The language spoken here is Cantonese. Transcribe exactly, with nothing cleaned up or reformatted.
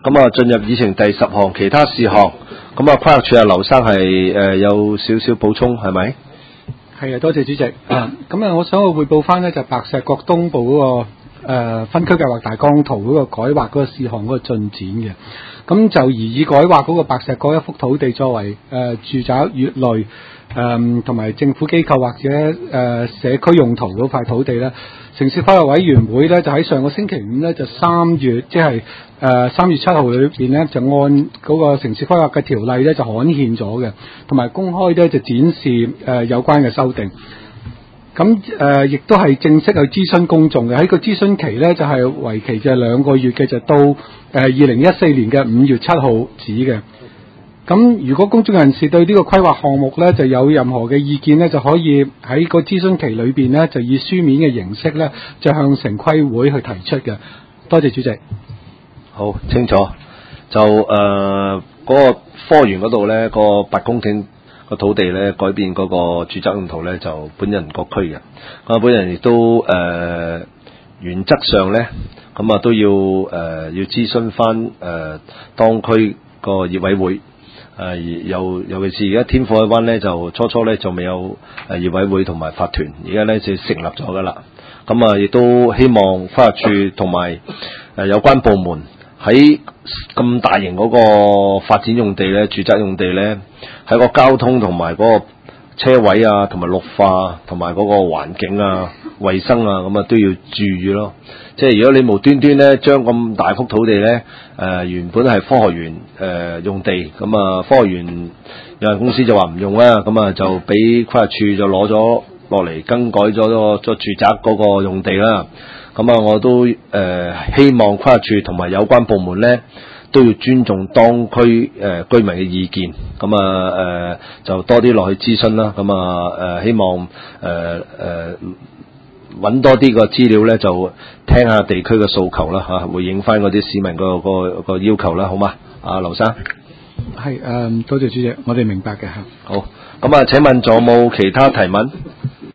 咁啊，進入議程第十項其他事項。咁啊，規劃署啊，劉生係誒、呃、有少少補充，係咪？ 係啊，多謝主席。啊，咁啊，我想去匯報翻呢，就白石角東部嗰、那個誒、呃、分區計劃大綱圖嗰個改劃嗰個事項嗰個進展嘅。咁就而以改劃嗰個白石角一幅土地作為誒、呃、住宅乙類誒同埋政府機構或者誒、呃、社區用途嗰塊土地咧，城市規劃委員會咧就喺上個星期五咧就三月即係誒三月七號裏邊咧就按嗰個城市規劃嘅條例咧就刊憲咗嘅，同埋公開咧就展示誒、呃、有關嘅修訂。咁誒亦都係正式去諮詢公眾嘅，喺個諮詢期咧就係、是、為期就係兩個月嘅，就到誒二零一四年嘅五月七號止嘅。咁如果公眾人士對呢個規劃項目咧就有任何嘅意見咧，就可以喺個諮詢期裏邊咧就以書面嘅形式咧就向城規會去提出嘅。多謝主席。 好清楚。就誒嗰、呃那個科園嗰度咧，那個八公頃個土地咧改變嗰個住宅用途咧，就本人各區嘅。咁本人亦都誒、呃、原則上咧，咁啊都要誒、呃、要諮詢翻誒當區個業委會。誒尤尤其是而家天火海灣咧，就初初咧就未有誒業委會同埋法團，而家咧就成立咗噶啦。咁啊，亦都希望規劃署同埋誒有關部門喺咁大型嗰個發展用地咧、住宅用地咧，喺個交通同埋嗰個車位啊、同埋綠化同埋嗰個環境啊、衛生啊，咁啊都要注意咯。即係如果你無端端咧將咁大幅土地咧，誒、呃、原本係科學園誒、呃、用地，咁啊科學園有限公司就話唔用啦，咁啊就俾規劃署就攞咗落嚟更改咗個咗住宅嗰個用地啦。咁啊我都誒、呃、希望規劃署同埋有關部門咧都要尊重當區誒、呃、居民嘅意見，咁啊誒就多啲落去諮詢啦。咁啊誒希望誒誒。呃呃揾多啲個資料咧，就聽下地區嘅訴求啦嚇，回應翻嗰啲市民個個個要求啦，好嘛？啊，劉生， 係誒、呃，多謝主席，我哋明白嘅嚇。 好，咁啊，請問仲有冇其他提問？